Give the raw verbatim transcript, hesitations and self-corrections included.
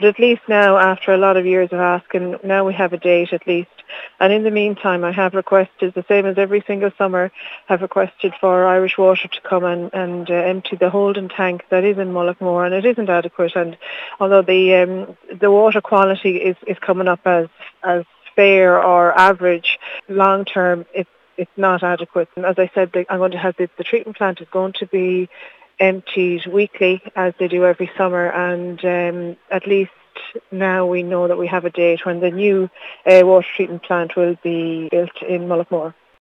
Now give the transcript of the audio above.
But at least now, after a lot of years of asking, now we have a date at least. And in the meantime, I have requested, the same as every single summer, have requested for Irish Water to come and, and uh, empty the holding tank that is in Mullaghmore, and it isn't adequate. And although the um, the water quality is, is coming up as as fair or average, long term it's it's not adequate. And as I said, the, I'm going to have the, the treatment plant is going to be emptied weekly as they do every summer, and um, at least now we know that we have a date when the new uh, water treatment plant will be built in Mullaghmore.